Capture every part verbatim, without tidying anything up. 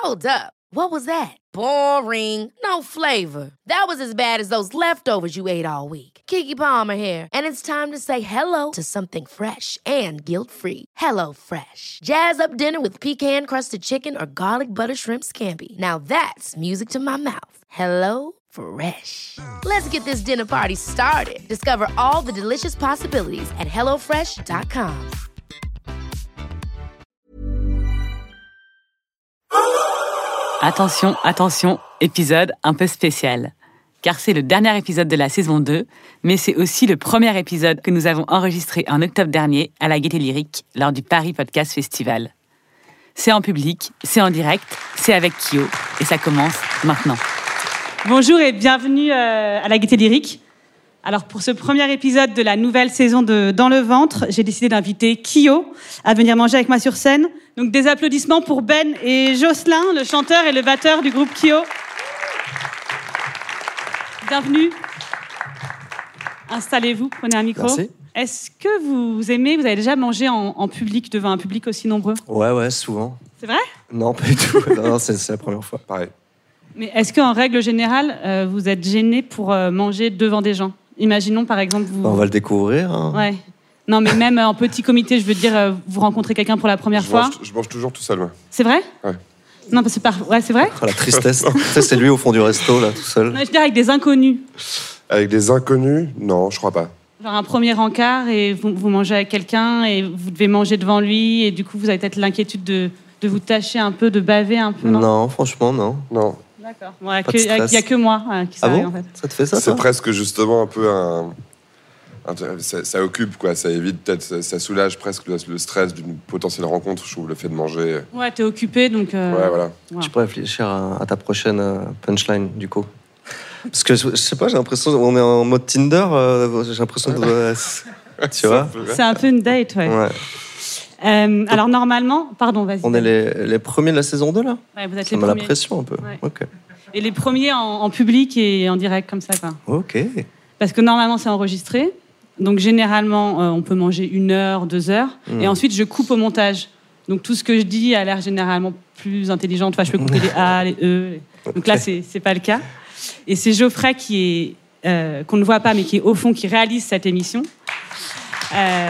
Hold up. What was that? Boring. No flavor. That was as bad as those leftovers you ate all week. Keke Palmer here, and it's time to say hello to something fresh and guilt-free. Hello Fresh. Jazz up dinner with pecan-crusted chicken or garlic butter shrimp scampi. Now that's music to my mouth. Hello Fresh. Let's get this dinner party started. Discover all the delicious possibilities at hello fresh dot com. Attention, attention, épisode un peu spécial. Car c'est le dernier épisode de la saison deux, mais c'est aussi le premier épisode que nous avons enregistré en octobre dernier à la Gaîté Lyrique lors du Paris Podcast Festival. C'est en public, c'est en direct, c'est avec Kyo, et ça commence maintenant. Bonjour et bienvenue à la Gaîté Lyrique. Alors pour ce premier épisode de la nouvelle saison de Dans le ventre, j'ai décidé d'inviter Kyo à venir manger avec moi sur scène. Donc des applaudissements pour Ben et Jocelyn, le chanteur et le batteur du groupe Kyo. Bienvenue. Installez-vous, prenez un micro. Merci. Est-ce que vous aimez, vous avez déjà mangé en, en public, devant un public aussi nombreux ? Ouais, ouais, souvent. C'est vrai ? Non, pas du tout. Non, non, c'est, c'est la première fois. Pareil. Mais est-ce qu'en règle générale, euh, vous êtes gêné pour euh, manger devant des gens ? Imaginons par exemple vous... On va le découvrir. Hein. Ouais. Non, mais même en petit comité, je veux dire, euh, vous rencontrez quelqu'un pour la première je fois. Mange, je mange toujours tout seul, ouais. C'est vrai ? Ouais. Non, parce que par... ouais, c'est vrai ? Oh, la tristesse. Ça, c'est lui au fond du resto, là, tout seul. Non, je veux dire avec des inconnus. Avec des inconnus ? Non, je crois pas. Genre un premier encart et vous, vous mangez avec quelqu'un et vous devez manger devant lui et du coup, vous avez peut-être l'inquiétude de, de vous tâcher un peu, de baver un peu, non ? Non, franchement, non. Non. D'accord. Il ouais, n'y a, a que moi hein, qui ça ah bon arrive, en fait. Ça te fait ça, C'est toi presque justement un peu un... un ça, ça occupe, quoi. Ça évite peut-être... Ça, ça soulage presque le, le stress d'une potentielle rencontre, je trouve, le fait de manger. Ouais, t'es occupé, donc... Euh... Ouais, voilà. Ouais. Tu peux réfléchir à, à ta prochaine euh, punchline, du coup. Parce que, je, je sais pas, j'ai l'impression... On est en mode Tinder, euh, j'ai l'impression de... Euh, tu vois ? C'est un peu une date, ouais. Ouais. Euh, alors normalement, pardon, vas-y. On est les, les premiers de la saison deux, là ? Ouais, vous êtes Ça les met la premiers. pression, un peu. Ouais. Ok. Et les premiers en, en public et en direct, comme ça, quoi. Ok. Parce que normalement, c'est enregistré. Donc, généralement, euh, on peut manger une heure, deux heures. Mmh. Et ensuite, je coupe au montage. Donc, tout ce que je dis a l'air généralement plus intelligent. Enfin, je peux couper les A, les E. Les... Donc okay. là, c'est, c'est pas le cas. Et c'est Geoffrey qui est, euh, qu'on ne voit pas, mais qui est au fond, qui réalise cette émission. Euh...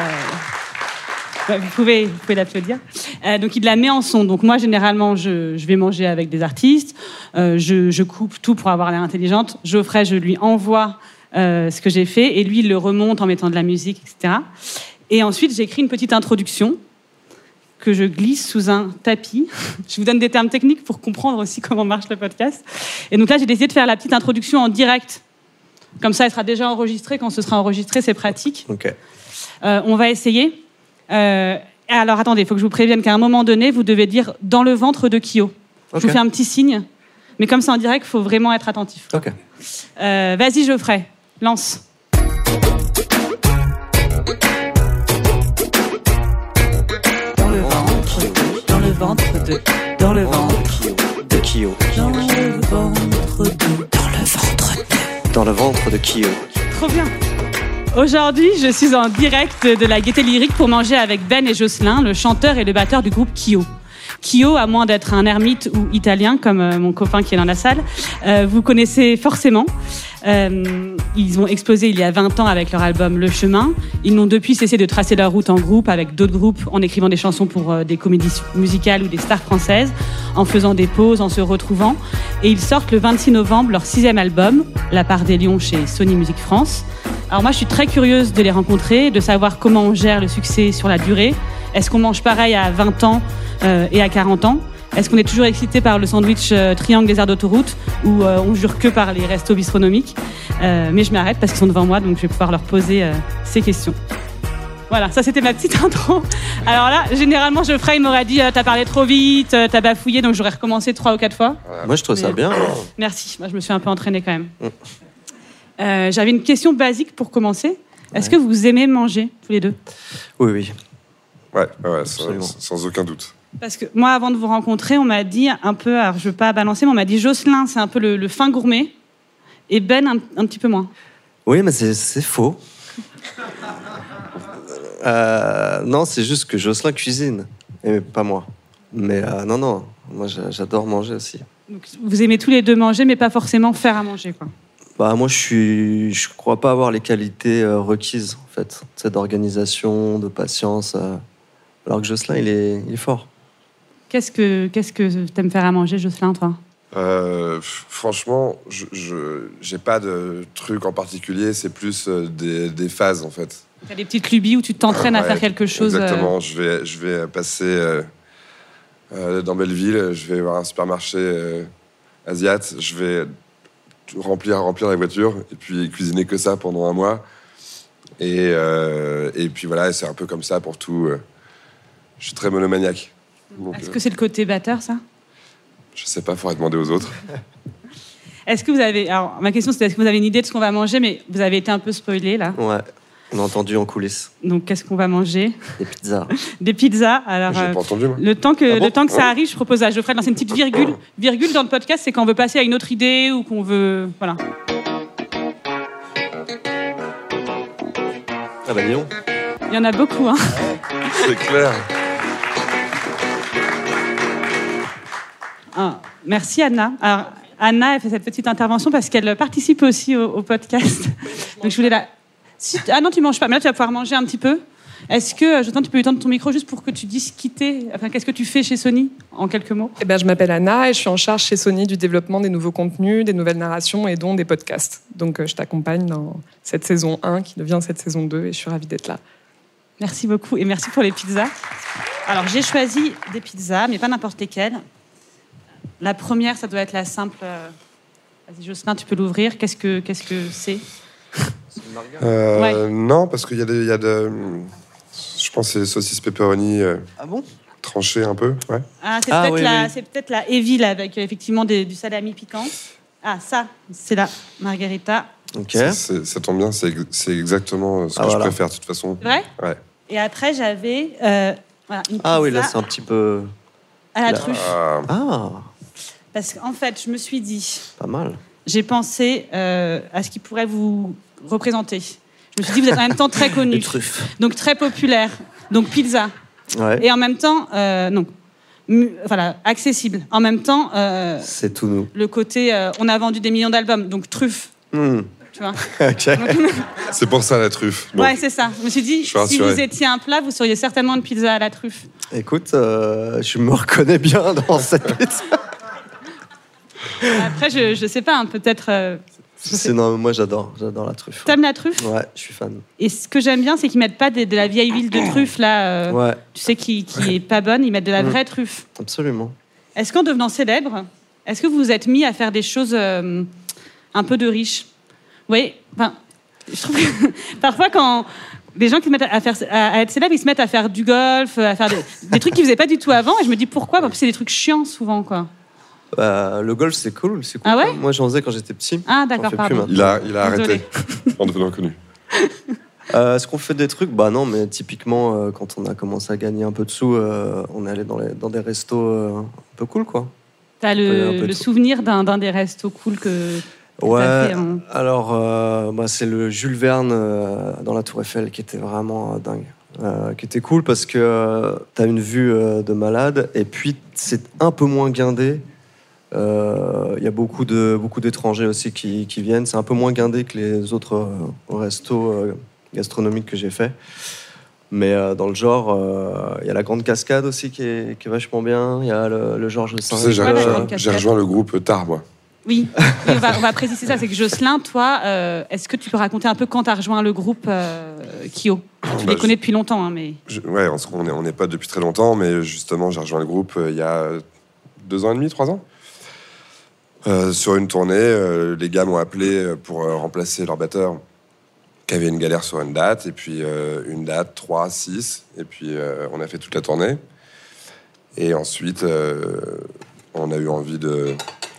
Ouais, vous, pouvez, vous pouvez l'applaudir. Euh, donc, il la met en son. Donc, moi, généralement, je, je vais manger avec des artistes. Euh, je, je coupe tout pour avoir l'air intelligente. Geoffrey, je lui envoie euh, ce que j'ai fait. Et lui, il le remonte en mettant de la musique, et cetera. Et ensuite, j'écris une petite introduction que je glisse sous un tapis. Je vous donne des termes techniques pour comprendre aussi comment marche le podcast. Et donc là, j'ai décidé de faire la petite introduction en direct. Comme ça, elle sera déjà enregistrée. Quand ce sera enregistré, c'est pratique. Ok. Euh, on va essayer. Euh, alors attendez, il faut que je vous prévienne qu'à un moment donné, vous devez dire « dans le ventre de Kyo ». Okay. Je vous fais un petit signe, mais comme c'est en direct, il faut vraiment être attentif. Ok. Euh, vas-y Geoffrey, lance. Dans le ventre de, dans le ventre de, dans le ventre de Kyo. Dans le ventre de, dans le ventre de, dans le ventre de Kyo. Trop bien. Aujourd'hui, je suis en direct de la Gaîté Lyrique pour manger avec Ben et Jocelyn, le chanteur et le batteur du groupe Kyo. Kyo, à moins d'être un ermite ou italien, comme euh, mon copain qui est dans la salle, euh, vous connaissez forcément. Euh, ils ont explosé il y a vingt ans avec leur album Le Chemin. Ils n'ont depuis cessé de tracer leur route en groupe avec d'autres groupes, en écrivant des chansons pour euh, des comédies musicales ou des stars françaises, en faisant des pauses, en se retrouvant. Et ils sortent le vingt-six novembre leur sixième album, La Part des Lions chez Sony Music France. Alors moi, je suis très curieuse de les rencontrer, de savoir comment on gère le succès sur la durée. Est-ce qu'on mange pareil à vingt ans euh, et à quarante ans ? Est-ce qu'on est toujours excité par le sandwich euh, triangle des aires d'autoroute ou euh, on jure que par les restos bistronomiques ? euh, Mais je m'arrête parce qu'ils sont devant moi, donc je vais pouvoir leur poser euh, ces questions. Voilà, ça c'était ma petite intro. Alors là, généralement, Geoffrey il m'aurait dit euh, « t'as parlé trop vite, euh, t'as bafouillé », donc j'aurais recommencé trois ou quatre fois. Moi, je trouve Mais... ça bien. Merci, moi je me suis un peu entraînée quand même. Mm. Euh, j'avais une question basique pour commencer. Est-ce Ouais. que vous aimez manger, tous les deux ? Oui, oui. Ouais, ouais, sans, Absolument. sans aucun doute. Parce que moi, avant de vous rencontrer, on m'a dit un peu, alors je veux pas balancer, mais on m'a dit Jocelyn, c'est un peu le, le fin gourmet, et Ben, un, un petit peu moins. Oui, mais c'est, c'est faux. euh, non, c'est juste que Jocelyn cuisine, et pas moi. Mais euh, non, non, moi j'adore manger aussi. Donc, vous aimez tous les deux manger, mais pas forcément faire à manger, quoi. Bah, moi, je suis, je crois pas avoir les qualités euh, requises, en fait. C'est d'organisation, de patience. Euh, alors que Jocelyn, il est, il est fort. Qu'est-ce que, qu'est-ce que t'aimes faire à manger, Jocelyn, toi ? Euh, franchement, je, je j'ai pas de truc en particulier. C'est plus euh, des, des phases, en fait. T'as des petites lubies où tu t'entraînes à Ouais, faire quelque chose. Exactement. Euh... Je vais, je vais passer euh, euh, dans Belleville. Je vais voir un supermarché euh, asiat. Je vais remplir, remplir la voiture et puis cuisiner que ça pendant un mois. Et, euh, et puis voilà, c'est un peu comme ça pour tout. Je suis très monomaniaque. Donc, est-ce que c'est le côté batteur, ça ? Je sais pas, il faudrait demander aux autres. Est-ce que vous avez... Alors, ma question, c'est est-ce que vous avez une idée de ce qu'on va manger ? Mais vous avez été un peu spoilé, là. Ouais, on a entendu en coulisses. Donc, qu'est-ce qu'on va manger ? Des pizzas. Des pizzas. Alors, J'ai euh, pas entendu, moi. Le temps que, Ah bon le temps que ça oh. arrive, je propose à Geoffrey de lancer une petite virgule. Virgule dans le podcast, c'est quand on veut passer à une autre idée ou qu'on veut... Voilà. Ah bah dis donc. Il y en a beaucoup, hein. C'est clair. Ah, merci Anna. Alors, Anna, elle fait cette petite intervention parce qu'elle participe aussi au, au podcast. Donc je voulais la... Si... Ah non, tu manges pas, mais là tu vas pouvoir manger un petit peu. Est-ce que, Jocelyn, tu peux lui tendre ton micro juste pour que tu dises qui t'es, enfin, qu'est-ce que tu fais chez Sony, en quelques mots ? Eh ben, je m'appelle Anna et je suis en charge chez Sony du développement des nouveaux contenus, des nouvelles narrations et dont des podcasts. Donc euh, je t'accompagne dans cette saison un qui devient cette saison deux et je suis ravie d'être là. Merci beaucoup et merci pour les pizzas. Alors j'ai choisi des pizzas, mais pas n'importe lesquelles. La première, ça doit être la simple... Euh... Vas-y Jocelyn, tu peux l'ouvrir. Qu'est-ce que, qu'est-ce que c'est ? Euh, Ouais. Non, parce qu'il y a des, il y a de, je pense que c'est saucisse pepperoni euh, Ah bon ? tranchée un peu, ouais. Ah, c'est, Ah, peut-être oui, la, oui. c'est peut-être la heavy, là, avec euh, effectivement des, du salami piquant. Ah, ça, c'est la margarita. Ok. C'est- c'est- ça tombe bien, c'est, ex- c'est exactement ce que Ah, je voilà. préfère de toute façon. C'est vrai ? Ouais. Et après, j'avais euh, voilà, une pizza Ah oui, là c'est un petit peu... à la là. truffe. Ah, Ah, Parce qu'en fait, je me suis dit, pas mal. j'ai pensé euh, à ce qui pourrait vous représenter. Je me suis dit, vous êtes en même temps très connu, Les truffes. donc très populaire, donc pizza, Ouais. et en même temps, euh, non, mu- voilà, accessible. En même temps, euh, C'est tout nous. le côté, euh, on a vendu des millions d'albums, donc truffe, Hmm. tu vois. Ok. c'est pour ça la truffe. Bon. Ouais, c'est ça. Je me suis dit, Je suis si rassuré. vous étiez un plat, vous seriez certainement une pizza à la truffe. Écoute, euh, je me reconnais bien dans cette pizza. Après, je, je sais pas, hein, peut-être. Euh, C'est, non, moi j'adore, j'adore la truffe. T'aimes la truffe ? Ouais, je suis fan. Et ce que j'aime bien, c'est qu'ils mettent pas des- de la vieille huile de truffe là. euh, Ouais, Tu sais, qui, qui est pas bonne, ils mettent de la Mm. vraie truffe. absolument. Est-ce qu'en devenant célèbre, est-ce que vous vous êtes mis à faire des choses euh, un peu de riches ? Oui, enfin, je trouve que parfois quand les gens qui se mettent à, faire, à, à être célèbres, ils se mettent à faire du golf, à faire des, des trucs qu'ils faisaient pas du tout avant, et je me dis pourquoi ? Parce que c'est des trucs chiants souvent, quoi. Euh, le golf c'est cool, c'est cool. Ah ouais quoi. Moi j'en faisais quand j'étais petit. Ah J'en d'accord, fais pardon. plus Il a, il a Désolée. arrêté en devenant connu. Euh, est-ce qu'on fait des trucs ? Bah non, mais typiquement euh, quand on a commencé à gagner un peu de sous, euh, on est allé dans, les, dans des restos euh, un peu cool quoi. T'as Un peu le, de le tout. souvenir d'un, d'un des restos cool que, que t'as Ouais, fait, hein. alors euh, bah, c'est le Jules Verne euh, dans la Tour Eiffel qui était vraiment euh, dingue. Euh, qui était cool parce que euh, t'as une vue euh, de malade et puis c'est un peu moins guindé. Il euh, y a beaucoup, de, beaucoup d'étrangers aussi qui, qui viennent. C'est un peu moins guindé que les autres euh, restos euh, gastronomiques que j'ai fait. Mais euh, dans le genre, il euh, y a la Grande Cascade aussi qui est, qui est vachement bien. Il y a le, le Georges Tu Saint. sais, j'ai, Ouais, la j'ai- Grande j'ai Cascade. rejoint le groupe tard, moi. Oui, oui, on, va, on va préciser ça. C'est que Jocelyn, toi, euh, est-ce que tu peux raconter un peu quand tu as rejoint le groupe euh, Kyo ? Tu Bah, les connais je- depuis longtemps, hein, mais... Je- ouais, on, se- on est, on n'est pas depuis très longtemps, mais justement, j'ai rejoint le groupe euh, il y a deux ans et demi, trois ans. Euh, sur une tournée, euh, les gars m'ont appelé pour euh, remplacer leur batteur qui avait une galère sur une date, et puis euh, une date, trois, six, et puis euh, on a fait toute la tournée. Et ensuite, euh, on a eu envie de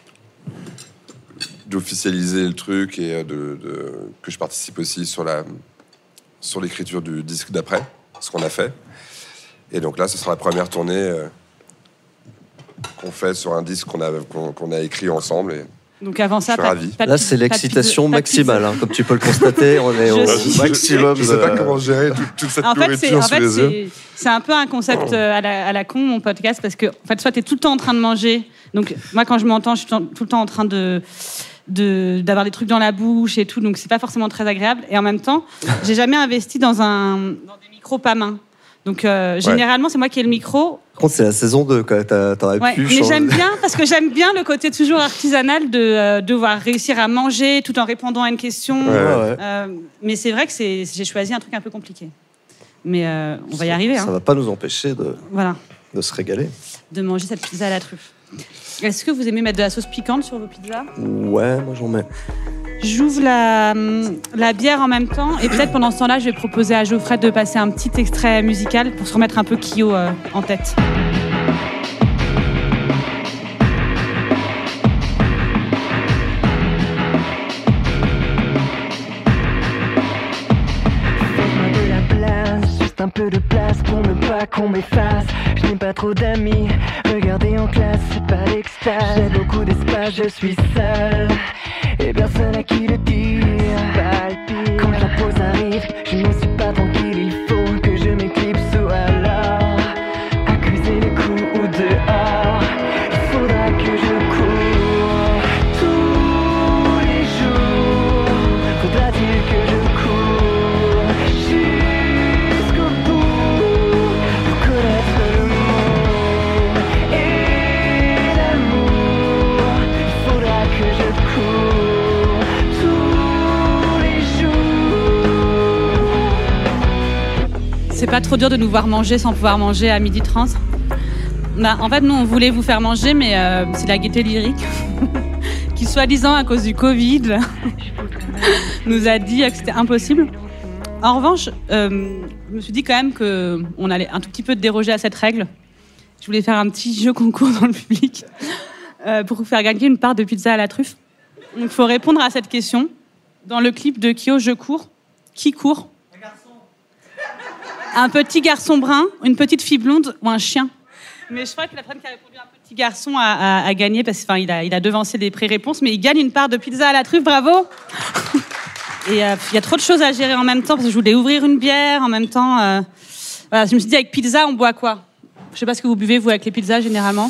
d'officialiser le truc et de, de- que je participe aussi sur la sur l'écriture du disque d'après, ce qu'on a fait. Et donc là, ce sera la première tournée euh, qu'on fait sur un disque qu'on a, qu'on, qu'on a écrit ensemble. Et Donc avant ça, Je suis pas, ravi. pas de Là, pizza- c'est pas de l'excitation pizza- pas de maximale, pizza. hein, comme tu peux le constater. On est Je au suis- maximum. Je ne sais pas de- comment gérer tout- toute cette En fait, c'est, nourriture en sous fait, les yeux. c'est, c'est un peu un concept euh, à la, à la con, mon podcast, parce que en fait, soit tu es tout le temps en train de manger. Donc, moi, quand je m'entends, je suis tout le temps- tout le temps en train de, de, d'avoir des trucs dans la bouche et tout. Donc, c'est pas forcément très agréable. Et en même temps, j'ai jamais investi dans, un, dans des micros pas main. Donc, euh, généralement, c'est moi qui ai le micro. Par contre, c'est la saison deux, quoi. T'as- T'aurais Ouais, pu mais changer. j'aime bien parce que j'aime bien le côté toujours artisanal de euh, devoir réussir à manger tout en répondant à une question. Ouais, ouais. Ouais. Euh, mais c'est vrai que c'est, j'ai choisi un truc un peu compliqué. Mais euh, on va y arriver. Ça Hein. va pas nous empêcher de, Voilà, de se régaler. de manger cette pizza à la truffe. Est-ce que vous aimez mettre de la sauce piquante sur vos pizzas ? Ouais, moi j'en mets. J'ouvre la, hum, la bière en même temps et peut-être pendant ce temps-là, je vais proposer à Geoffrey de passer un petit extrait musical pour se remettre un peu Kyo euh, en tête. Faites-moi de la place, juste un peu de place pour ne pas qu'on m'efface. Je n'ai pas trop d'amis, regardez en classe, c'est pas l'extase. J'ai beaucoup d'espace, je suis seul, et personne à qui le dire. Quand la pause arrive, je ne suis pas tranquille, il faut que je m'éclipse ou alors accuser les coups ou dehors. Il faudra que je cours tous les jours. Faudra-t-il que je cours jusqu'au bout pour connaître le monde et l'amour? Il faudra que je cours tous les jours. C'est pas trop dur de nous voir manger sans pouvoir manger à midi trente. Bah, en fait, nous, on voulait vous faire manger, mais euh, c'est la Gaieté Lyrique qui, soi-disant, à cause du Covid, nous a dit que c'était impossible. En revanche, euh, je me suis dit quand même qu'on allait un tout petit peu déroger à cette règle. Je voulais faire un petit jeu concours dans le public euh, pour vous faire gagner une part de pizza à la truffe. Donc, il faut répondre à cette question. Dans le clip de Kyo, Je cours. Qui court ? Un petit garçon brun, une petite fille blonde ou un chien. Mais je crois que la personne qui a répondu un petit garçon a, a, a gagné parce qu'il a, il a devancé les pré-réponses, mais il gagne une part de pizza à la truffe, bravo. Et il euh, y a trop de choses à gérer en même temps parce que je voulais ouvrir une bière en même temps. Euh, voilà, je me suis dit avec pizza, on boit quoi ? Je sais pas ce que vous buvez vous avec les pizzas généralement.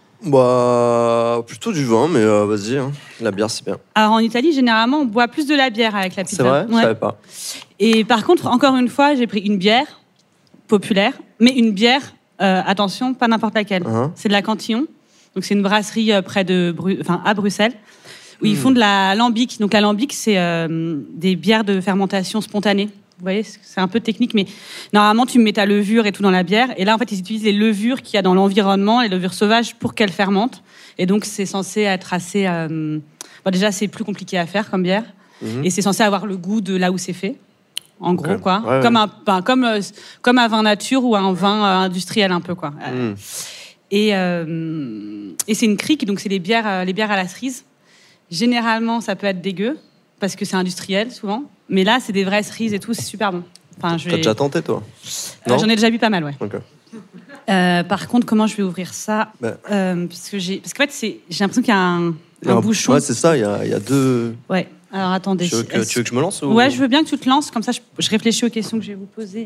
Bah, plutôt du vin, mais euh, vas-y, hein. La bière c'est bien. Alors en Italie, généralement, on boit plus de la bière avec la pizza. C'est vrai, je Ouais. savais pas. Et par contre, encore une fois, j'ai pris une bière populaire, mais une bière, euh, attention, pas n'importe laquelle. Uh-huh. C'est de la Cantillon. Donc c'est une brasserie euh, près de, Bru- enfin à Bruxelles, où Mm. ils font de la lambic. Donc la lambic, c'est euh, des bières de fermentation spontanée. Vous voyez, c'est un peu technique, mais normalement, tu mets ta levure et tout dans la bière. Et là, en fait, ils utilisent les levures qu'il y a dans l'environnement, les levures sauvages, pour qu'elles fermentent. Et donc, c'est censé être assez... Euh... Bon, déjà, c'est plus compliqué à faire comme bière. Mhm. Et c'est censé avoir le goût de là où c'est fait. En gros, Ok. quoi. Ouais, ouais. Comme, un, ben, comme, euh, comme un vin nature ou un vin euh, industriel, un peu, quoi. Euh, Mm. Et, euh, et c'est une crique, donc c'est les bières, euh, les bières à la cerise. Généralement, ça peut être dégueu, parce que c'est industriel, souvent. Mais là, c'est des vraies cerises et tout, c'est super bon. Enfin, je T'as vais... déjà tenté, toi? Euh, Non J'en ai déjà bu pas mal, ouais. Ok. Euh, par contre, comment je vais ouvrir ça Bah. Euh, Parce que j'ai, parce qu'en fait, c'est, j'ai l'impression qu'il y a un, Il y a un bouchon. Ouais, c'est ça, il y a, il y a deux. Ouais. Alors attendez. Tu veux, que, Est-ce- tu veux que je me lance ou... Ouais, je veux bien que tu te lances, comme ça, je, je réfléchis aux questions que je vais vous poser.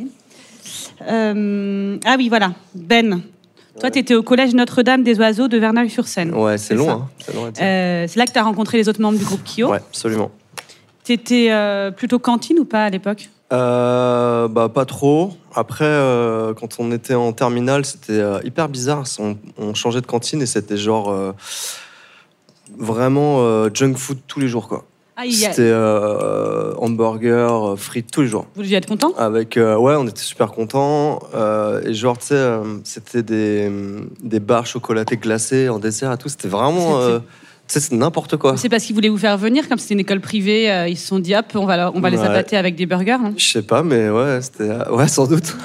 Euh, ah oui, voilà. Ben, toi, tu étais au collège Notre-Dame des Oiseaux de Verneuil-sur-Seine. Ouais, c'est C'est long, ça. hein. C'est long à dire. Euh, c'est là que tu as rencontré les autres membres du groupe Kyo. Ouais, absolument. Tu étais plutôt cantine ou pas à l'époque? Euh, bah, pas trop. Après, euh, quand on était en terminale, c'était euh, hyper bizarre. On, on changeait de cantine et c'était genre euh, vraiment euh, junk food tous les jours, quoi. Ah, il y a... C'était euh, hamburger, frites tous les jours. Vous deviez être content? Avec, euh, ouais, on était super contents. Euh, et genre, tu sais, euh, c'était des, des barres chocolatées glacées en dessert et tout. C'était vraiment, euh, tu sais, c'est n'importe quoi. C'est parce qu'ils voulaient vous faire venir, comme c'était une école privée, euh, ils se sont dit, hop, on va, leur- on va les Ouais. abatter avec des burgers. Hein. Je sais pas, mais ouais, c'était, euh, ouais, sans doute.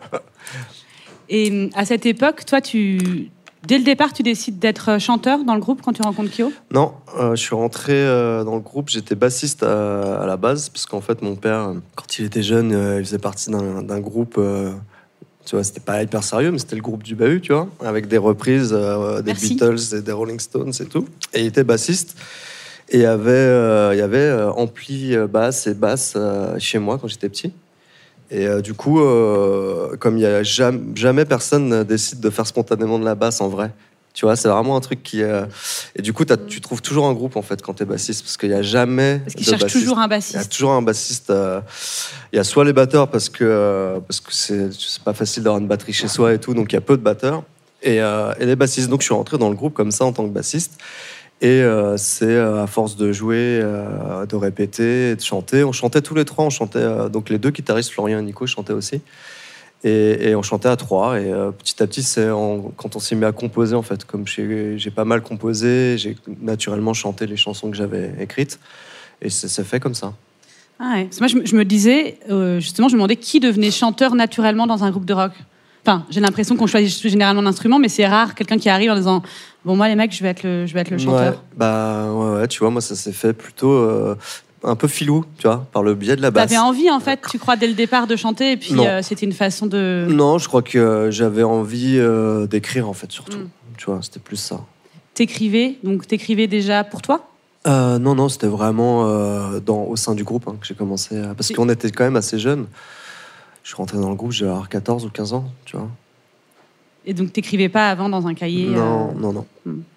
Et euh, à cette époque, toi, tu... dès le départ, tu décides d'être chanteur dans le groupe quand tu rencontres Kyo? Non, euh, je suis rentré euh, dans le groupe, j'étais bassiste à, à la base, parce qu'en fait, mon père, euh, quand il était jeune, euh, il faisait partie d'un, d'un groupe, euh, tu vois, c'était pas hyper sérieux, mais c'était le groupe du Bahut, tu vois, avec des reprises euh, des Merci. Beatles et des Rolling Stones et tout. Et il était bassiste. Et il y avait, euh, il y avait euh, ampli euh, basse et basse euh, chez moi quand j'étais petit. Et euh, du coup, euh, comme il y a jamais, jamais personne décide de faire spontanément de la basse en vrai. Tu vois, c'est vraiment un truc qui... Euh... Et du coup, t'as, tu trouves toujours un groupe, en fait, quand t'es bassiste, parce qu'il n'y a jamais Parce qu'ils de cherchent bassiste. toujours un Il y a bassiste. toujours un bassiste. euh, Il y a soit les batteurs, parce que, euh, parce que c'est, c'est pas facile d'avoir une batterie chez soi et tout, donc il y a peu de batteurs. Et, euh, et les bassistes. Donc je suis rentré dans le groupe comme ça, en tant que bassiste. Et euh, c'est euh, à force de jouer, euh, de répéter, de chanter. On chantait tous les trois, on chantait... euh, donc les deux guitaristes, Florian et Nico, chantaient aussi. Et, et on chantait à trois. Et euh, petit à petit, c'est en- quand on s'est mis à composer, en fait. Comme j'ai, j'ai pas mal composé, j'ai naturellement chanté les chansons que j'avais écrites. Et c'est, c'est fait comme ça. Ah ouais. Parce que moi, je, me- je me disais, euh, justement, je me demandais qui devenait chanteur naturellement dans un groupe de rock. Enfin, j'ai l'impression qu'on choisit généralement l'instrument, mais c'est rare quelqu'un qui arrive en disant bon, moi, les mecs, je vais être le, je vais être le chanteur. Ouais, bah, ouais, ouais, tu vois, moi, ça s'est fait plutôt euh, un peu filou, tu vois, par le biais de la basse. T'avais envie, en fait, tu crois, dès le départ de chanter, et puis Non. euh, c'était une façon de. Non, je crois que j'avais envie euh, d'écrire, en fait, surtout. Mm. Tu vois, c'était plus ça. T'écrivais, donc t'écrivais déjà pour toi. Euh, non, non, c'était vraiment euh, dans, au sein du groupe hein, que j'ai commencé. À... Parce Et- qu'on était quand même assez jeunes. Je suis rentré dans le groupe, j'avais quatorze ou quinze ans, tu vois. Et donc t'écrivais pas avant dans un cahier. Non, euh, non, non.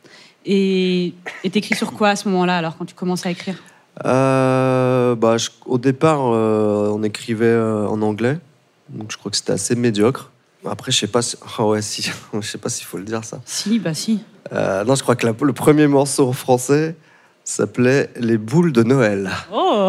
Et et t'écris sur quoi à ce moment-là, alors, quand tu commences à écrire? Euh, bah, je- au départ, euh, on écrivait euh, en anglais. Donc je crois que c'était assez médiocre. Après, je sais pas si... Ah ouais, si. Je sais pas s'il faut le dire, ça. Si, bah si. Euh, non, je crois que la- le premier morceau en français s'appelait Les boules de Noël. Oh.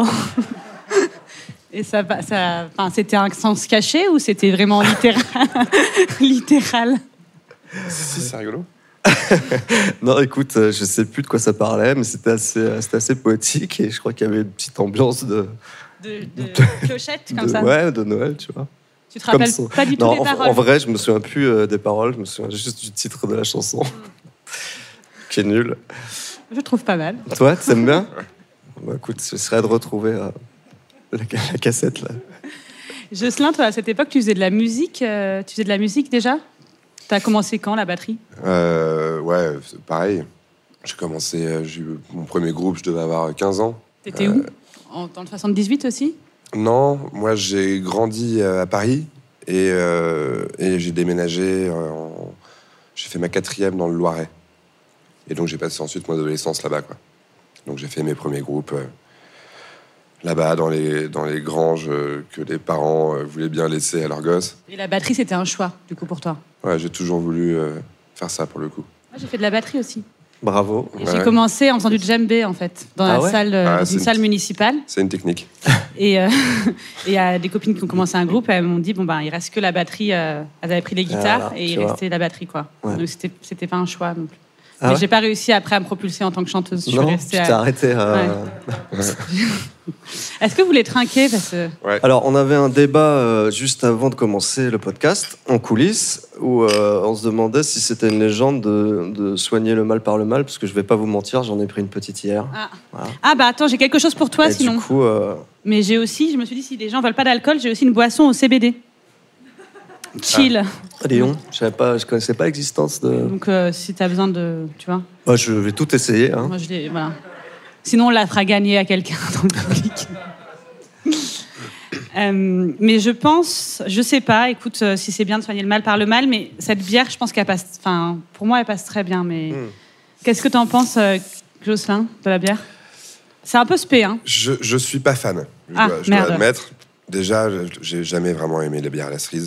Et ça, va- ça, enfin, c'était un sens caché ou c'était vraiment littéral? Littéral. Si, c'est rigolo. Non, écoute, euh, je sais plus de quoi ça parlait, mais c'était assez, euh, c'était assez poétique et je crois qu'il y avait une petite ambiance de, De, de clochette, comme de- ça. ouais, de Noël, tu vois. Tu te rappelles Comme ça. pas du tout Non, les en, paroles? en vrai, je me souviens plus euh, des paroles, je me souviens juste du titre de la chanson, qui est nul. Je trouve pas mal. Toi, tu aimes bien? Bah, écoute, ce serait de retrouver euh, la, la cassette là. Jocelyn, toi, à cette époque, tu faisais de la musique. euh, tu faisais de la musique déjà? T'as commencé quand, la batterie? Euh, ouais, c'est pareil. J'ai commencé, euh, j'ai eu mon premier groupe, je devais avoir quinze ans. T'étais Euh, où? En, dans le soixante-dix-huit aussi? Non, moi j'ai grandi euh, à Paris et, euh, et j'ai déménagé. euh, en... J'ai fait ma quatrième dans le Loiret. Et donc j'ai passé ensuite mon adolescence là-bas, quoi. Donc j'ai fait mes premiers groupes euh, là-bas, dans les, dans les granges euh, que les parents euh, voulaient bien laisser à leurs gosses. Et la batterie, c'était un choix, du coup, pour toi? Ouais, j'ai toujours voulu euh, faire ça pour le coup. Moi, j'ai fait de la batterie aussi. Bravo. Et Ouais. j'ai commencé en faisant du djembé, en fait, dans, Ah la ouais salle, euh, Ah, dans c'est une une salle petite- municipale. C'est une technique. Et euh, et il y a des copines qui ont commencé un groupe, elles m'ont dit bon ben il reste que la batterie. euh, elles avaient pris les guitares Voilà, et tu il vois. restait la batterie, quoi. Ouais. Donc c'était c'était pas un choix non plus. Ah Mais ouais j'ai pas réussi après à me propulser en tant que chanteuse. Je suis Non, tu restée. t'es à- arrêté. euh, Est-ce que vous voulez trinquer parce que Alors, on avait un débat euh, juste avant de commencer le podcast, en coulisses, où euh, on se demandait si c'était une légende de, de soigner le mal par le mal, parce que je vais pas vous mentir, j'en ai pris une petite hier. ah. Voilà. Ah, bah attends, j'ai quelque chose pour toi Et sinon. du coup, euh, Mais j'ai aussi, je me suis dit si les gens veulent pas d'alcool, j'ai aussi une boisson au C B D. Chill. ah, Léon, je savais pas, je connaissais pas l'existence de. Donc euh, si t'as besoin de, tu vois. Bah, je vais tout essayer. Hein. Moi je l'ai, voilà. Sinon on la fera gagner à quelqu'un dans le public. Euh, mais je pense, je sais pas, écoute, euh, si c'est bien de soigner le mal par le mal, mais cette bière, je pense qu'elle passe, enfin, pour moi, elle passe très bien. Mais Mm. qu'est-ce que t'en penses, euh, Jocelyn, de la bière? C'est un peu spé, hein. Je, je suis pas fan, je, Ah, dois, je merde. dois admettre. Déjà, je- j'ai jamais vraiment aimé les bières à la cerise.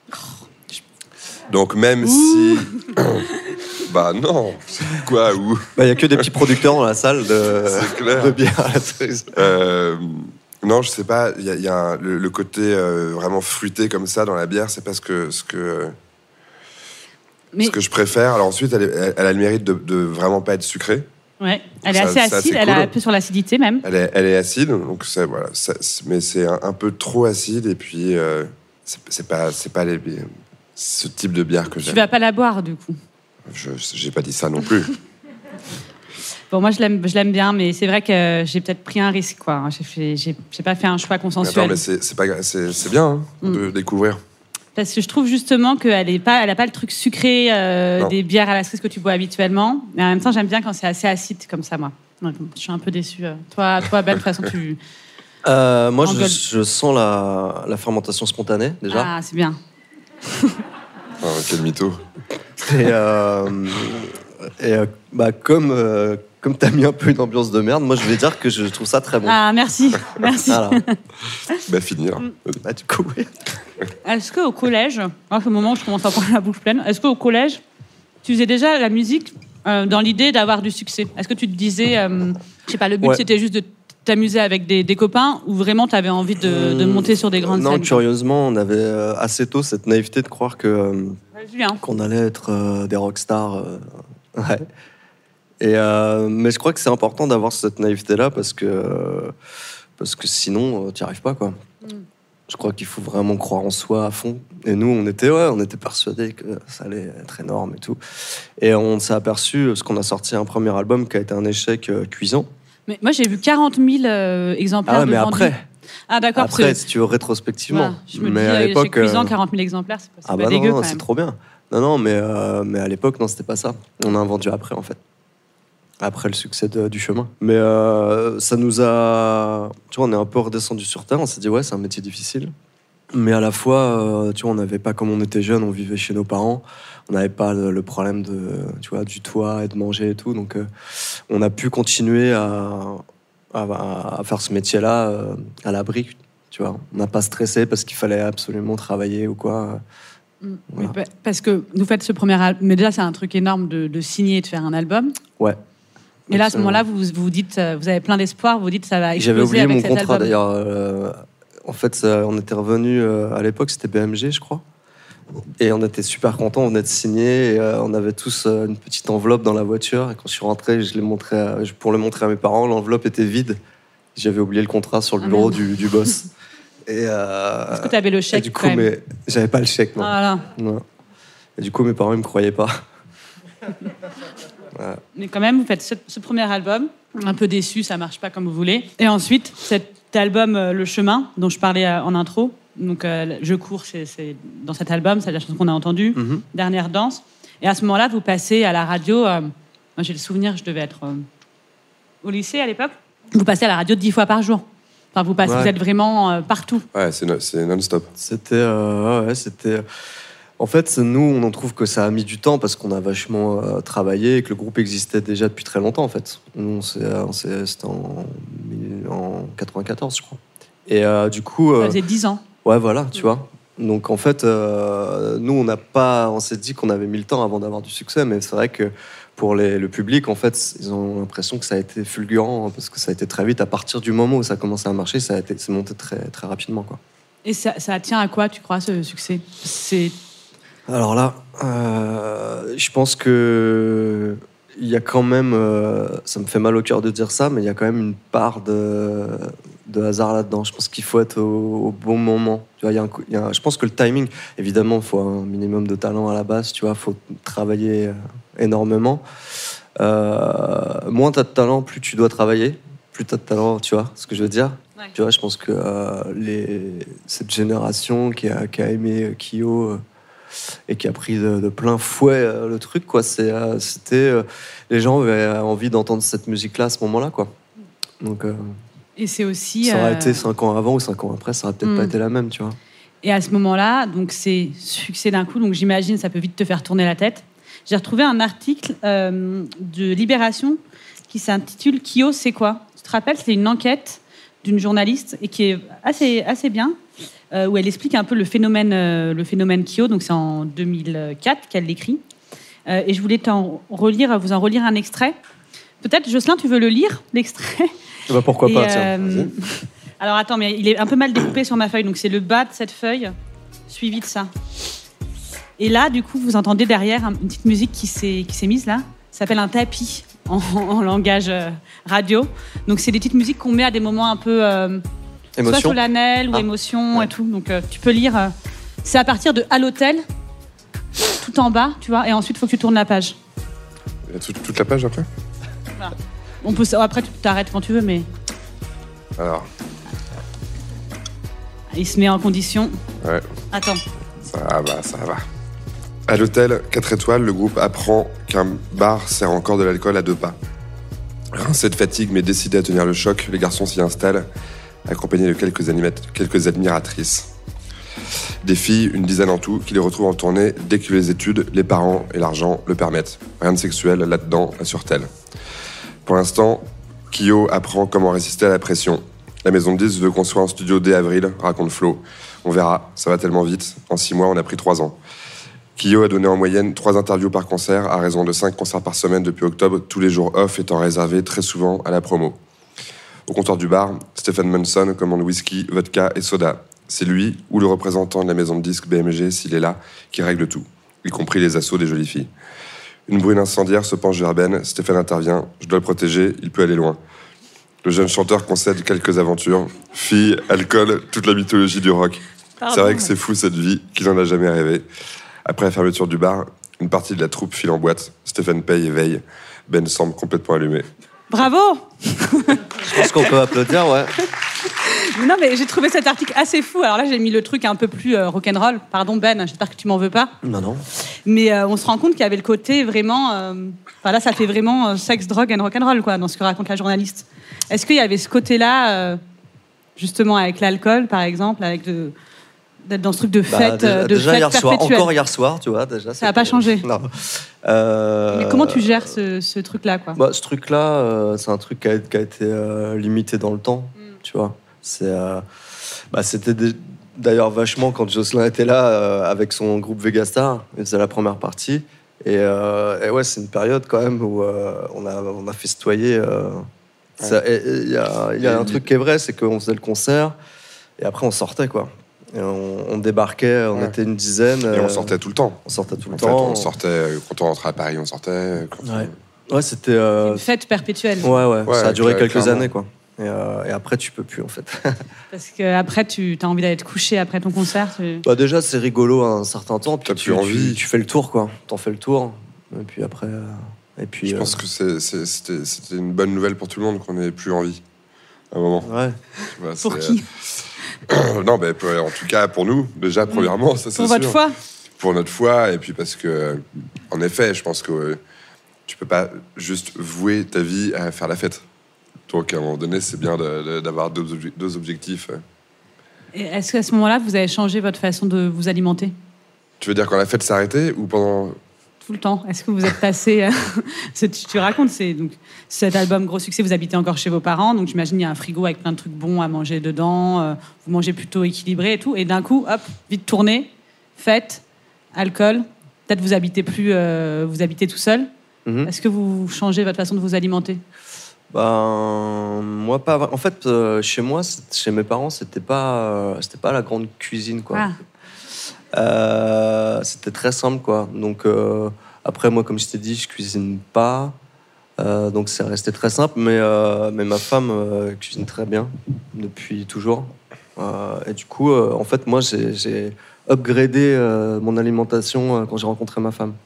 Donc même si... bah non, quoi, où Bah, il y a que des petits producteurs dans la salle de, C'est clair. de bière à la cerise. Euh, non, je sais pas, il y a, il y a un- le, le côté euh, vraiment fruité comme ça dans la bière, c'est pas ce que, ce que, Mais ce que je préfère. Alors ensuite, elle, est- elle- elle a le mérite de, de vraiment pas être sucrée. ouais, elle est Ça- assez ça, acide, c'est elle a cool. un peu sur l'acidité même. Elle est, elle est acide, donc ça, voilà, ça- c'est- mais c'est un, un peu trop acide, et puis euh, c'est c'est pas, c'est pas les, ce type de bière que Tu j'aime. vas pas la boire, du coup. Je j'ai pas dit ça non plus. Bon, moi, je l'aime, je l'aime bien, mais c'est vrai que j'ai peut-être pris un risque, quoi. J'ai fait, j'ai, j'ai pas fait un choix Mais consensuel. attends, mais c'est c'est pas, c'est c'est bien hein, Mm. de découvrir. Parce que je trouve justement qu'elle est pas, elle a pas le truc sucré euh, Non. des bières à la cerise que tu bois habituellement. Mais en même temps, j'aime bien quand c'est assez acide comme ça, moi. Ouais, je suis un peu déçue. Toi, toi Ben, de toute façon, tu... Euh, moi, En je, gueule. je sens la, la fermentation spontanée, déjà. Ah, c'est bien. Oh, quel mytho. Et, euh, et euh, bah, comme, euh, comme tu as mis un peu une ambiance de merde, moi, je vais dire que je trouve ça très bon. Ah, merci. Merci. Voilà. Bah, finir. Bah, du coup, oui. Est-ce qu'au collège, à ce moment où je commence à prendre la bouche pleine, est-ce qu'au collège, tu faisais déjà la musique euh, dans l'idée d'avoir du succès? Est-ce que tu te disais, euh, je sais pas, le but Ouais. c'était juste de t'amuser avec des, des copains ou vraiment tu avais envie de, de monter sur des grandes Non, scènes? curieusement, on avait euh, assez tôt cette naïveté de croire que, euh, Vas-y, hein. qu'on allait être euh, des rockstars. Euh, ouais. Et, euh, mais je crois que c'est important d'avoir cette naïveté-là parce que, euh, parce que sinon, tu n'y arrives pas, quoi. Mm. Je crois qu'il faut vraiment croire en soi à fond. Et nous, on était, ouais, on était persuadés que ça allait être énorme et tout. Et on s'est aperçu, parce qu'on a sorti un premier album qui a été un échec euh, cuisant. Mais moi j'ai vu quarante mille euh, exemplaires Ah ouais, de mais vendus. après, Ah d'accord. après, parce que- si tu veux rétrospectivement. Voilà, je me mais dis, à euh, l'époque, chez Cuisinant, euh, quarante mille exemplaires, c'est pas, c'est ah pas bah dégueu non, quand c'est même. trop bien. Non, non, mais, euh, mais à l'époque, non, c'était pas ça. On a vendu après, en fait. Après le succès de- du chemin. Mais euh, ça nous a... Tu vois, on est un peu redescendu sur Terre. On s'est dit, ouais, c'est un métier difficile. Mais à la fois, euh, tu vois, on n'avait pas, comme on était jeunes, on vivait chez nos parents. On n'avait pas le, le problème de, tu vois, du toit et de manger et tout. Donc, euh, on a pu continuer à, à, à faire ce métier-là euh, à l'abri. Tu vois, on n'a pas stressé parce qu'il fallait absolument travailler ou quoi. Mm. Voilà. Mais pa- parce que vous faites ce premier album, mais déjà c'est un truc énorme de, de signer et de faire un album. Ouais. Et là à ce Absolument. moment-là, vous vous dites, euh, vous avez plein d'espoir, vous vous dites ça va exploser J'avais oublié avec mon cet contrat album. d'ailleurs. Euh, en fait, ça- on était revenu à l'époque, c'était B M G, je crois. Et on était super contents, on venait de signer. Et, euh, on avait tous euh, une petite enveloppe dans la voiture. Et quand je suis rentré, je l'ai montré à- je- pour le montrer à mes parents. L'enveloppe était vide. J'avais oublié le contrat sur le Ah, bureau merde. du, du boss. Et, euh, Est-ce que tu avais le et chèque du quand coup, même mais j'avais pas le chèque, non. Ah là. Non. Et du coup, mes parents, ils me croyaient pas. Mais quand même, vous faites ce, ce premier album, un peu déçu, ça marche pas comme vous voulez. Et ensuite, cet album euh, Le Chemin, dont je parlais euh, en intro. Donc, euh, Je cours, c'est, c'est dans cet album, c'est la chanson qu'on a entendue. Mhm. Dernière danse. Et à ce moment-là, vous passez à la radio. euh, moi, j'ai le souvenir, je devais être euh, au lycée à l'époque. Vous passez à la radio dix fois par jour. Enfin, vous passez, Ouais. vous êtes vraiment euh, partout. Ouais, c'est no- c'est non-stop. C'était, euh, ouais, ouais, c'était. En fait, c'est- nous, on en trouve que ça a mis du temps parce qu'on a vachement euh, travaillé et que le groupe existait déjà depuis très longtemps, en fait. Nous, on s'est- on s'est- c'était en, en quatre-vingt-quatorze, je crois. Et euh, du coup, Ça euh, faisait dix ans. ouais, voilà, tu vois. Donc, en fait, euh, nous, on n'a pas, on s'est dit qu'on avait mis le temps avant d'avoir du succès, mais c'est vrai que pour les- le public, en fait, ils ont l'impression que ça a été fulgurant hein, parce que ça a été très vite. À partir du moment où ça a commencé à marcher, ça a été, c'est monté très, très rapidement, quoi. Et ça, ça tient à quoi, tu crois, ce succès? C'est Alors là, euh, je pense que il y a quand même, euh, ça me fait mal au cœur de dire ça, mais il y a quand même une part de, de hasard là-dedans. Je pense qu'il faut être au, au bon moment. Tu vois, il y a un, coup- il y a un- je pense que le timing, évidemment, il faut un minimum de talent à la base. Tu vois, il faut travailler euh, énormément. Euh, moins tu as de talent, plus tu dois travailler. Plus tu as de talent, tu vois ce que je veux dire. Ouais. Tu vois, je pense que euh, les, cette génération qui a, qui a aimé Kyo euh, et qui a pris de, de plein fouet euh, le truc, quoi, c'est, euh, c'était euh, les gens avaient envie d'entendre cette musique-là à ce moment-là, quoi. Donc, euh, et c'est aussi. ça aurait euh, été cinq ans avant ou cinq ans après, ça aurait peut-être Mm. pas été la même, tu vois. Et à ce moment-là, donc c'est succès d'un coup, donc j'imagine ça peut vite te faire tourner la tête. J'ai retrouvé un article euh, de Libération qui s'intitule Kyo, c'est quoi? Tu te rappelles, c'est une enquête d'une journaliste et qui est assez, assez bien, euh, où elle explique un peu le phénomène, euh, le phénomène Kyo. Donc c'est en deux mille quatre qu'elle l'écrit. Euh, et je voulais t'en relire, vous en relire un extrait. Peut-être, Jocelyn, tu veux le lire, l'extrait? Bah, pourquoi Et, pas, tiens. euh, Vas-y. Alors attends, mais il est un peu mal découpé sur ma feuille, donc c'est le bas de cette feuille suivi de ça. Et là, du coup, vous entendez derrière un- une petite musique qui s'est, qui s'est mise là. Ça s'appelle un tapis en, en langage euh, radio. Donc c'est des petites musiques qu'on met à des moments un peu euh, soit Émotion. solennels ou Ah. émotion Ouais. et tout. Donc euh, tu peux lire. euh, c'est à partir de À l'hôtel, tout en bas, tu vois. Et ensuite, il faut que tu tournes la page. Il y a toute, toute la page après. On peut, après, tu t'arrêtes quand tu veux, mais Alors, il se met en condition. ouais, Attends. ça va, ça va. À l'hôtel quatre étoiles, le groupe apprend qu'un bar sert encore de l'alcool à deux pas. Rincés de fatigue, mais décidés à tenir le choc, les garçons s'y installent, accompagnés de quelques, animat- quelques admiratrices. Des filles, une dizaine en tout, qui les retrouvent en tournée dès que les études, les parents et l'argent le permettent. Rien de sexuel là-dedans, assure-t-elle. Pour l'instant, Kyo apprend comment résister à la pression. La maison de disques veut construire un studio dès avril, raconte Flo. On verra, ça va tellement vite. En six mois, on a pris trois ans. Kyo a donné en moyenne trois interviews par concert, à raison de cinq concerts par semaine depuis octobre, tous les jours off étant réservés très souvent à la promo. Au comptoir du bar, Stephen Munson commande whisky, vodka et soda. C'est lui, ou le représentant de la maison de disques B M G, s'il est là, qui règle tout, y compris les assauts des jolies filles. Une brune incendiaire se penche vers Ben, Stephen intervient, je dois le protéger, il peut aller loin. Le jeune chanteur concède quelques aventures, filles, alcool, toute la mythologie du rock. Pardon, c'est vrai que c'est fou cette vie, qu'il n'en a jamais rêvé. Après la fermeture du bar, une partie de la troupe file en boîte, Stephen paye et veille, Ben semble complètement allumé. Bravo. Je pense qu'on peut applaudir, ouais. Non, mais j'ai trouvé cet article assez fou. Alors là, j'ai mis le truc un peu plus euh, rock'n'roll. Pardon, Ben, j'espère que tu m'en veux pas. Non, non. Mais euh, on se rend compte qu'il y avait le côté vraiment... Euh... Enfin là, ça fait vraiment euh, sexe, drogue and rock'n'roll, quoi, dans ce que raconte la journaliste. Est-ce qu'il y avait ce côté-là, euh, justement, avec l'alcool, par exemple, avec de... d'être dans ce truc de fête, bah, déjà, de déjà fête hier perpétuelle. Soir, encore hier soir, tu vois, déjà. Ça n'a pas changé. Non. Euh... Mais comment tu gères ce, ce truc-là, quoi? Bah, ce truc-là, euh, c'est un truc qui a, qui a été euh, limité dans le temps, mm. tu vois. C'est, euh, bah, c'était des... d'ailleurs vachement quand Jocelyn était là euh, avec son groupe Vegastar. Il faisait la première partie. Et, euh, et ouais, c'est une période quand même où euh, on a on a festoyé. Euh, il ouais. y a, y a un truc qui est vrai, c'est qu'on faisait le concert et après on sortait, quoi. Et on, on débarquait, on ouais. était une dizaine. Et on sortait tout le temps. On sortait tout le en temps. Fait, on sortait quand on rentrait à Paris, on sortait. Quand ouais. On... ouais, c'était euh... une fête perpétuelle. Ouais, ouais. ouais ça a duré quelques clairement. années, quoi. Et, euh, et après, tu peux plus, en fait. Parce qu'après, tu as envie d'aller te coucher après ton concert. Tu... Bah déjà, c'est rigolo un certain temps. Puis t'as tu, plus envie. Tu, tu fais le tour, quoi. T'en fais le tour. Et puis après. Euh, et puis, Je euh... pense que c'est, c'est, c'était, c'était une bonne nouvelle pour tout le monde qu'on n'ait plus envie. À un moment. Ouais. Tu vois, pour qui euh... Non, mais en tout cas, pour nous, déjà, mmh. premièrement, ça c'est Pour sûr. votre foi Pour notre foi. Et puis parce que, en effet, je pense que euh, tu peux pas juste vouer ta vie à faire la fête. Donc, à un moment donné, c'est bien de, de, d'avoir deux, obje- deux objectifs. Et est-ce qu'à ce moment-là, vous avez changé votre façon de vous alimenter? Tu veux dire quand la fête s'est arrêtée ou pendant... Tout le temps. Est-ce que vous êtes passé... tu, tu racontes, c'est donc, cet album gros succès, vous habitez encore chez vos parents, donc j'imagine il y a un frigo avec plein de trucs bons à manger dedans, euh, vous mangez plutôt équilibré et tout, et d'un coup, hop, vite tourné, fête, alcool, peut-être vous habitez plus... Euh, vous habitez tout seul. Mm-hmm. Est-ce que vous changez votre façon de vous alimenter? Ben, moi pas. En fait, euh, chez moi, chez mes parents, c'était pas, euh, c'était pas la grande cuisine, quoi. Ah. Euh, c'était très simple, quoi. Donc euh, après, moi, comme je t'ai dit, je cuisine pas, euh, donc c'est resté très simple. Mais euh, mais ma femme euh, cuisine très bien depuis toujours. Euh, et du coup, euh, en fait, moi, j'ai, j'ai upgradé euh, mon alimentation euh, quand j'ai rencontré ma femme.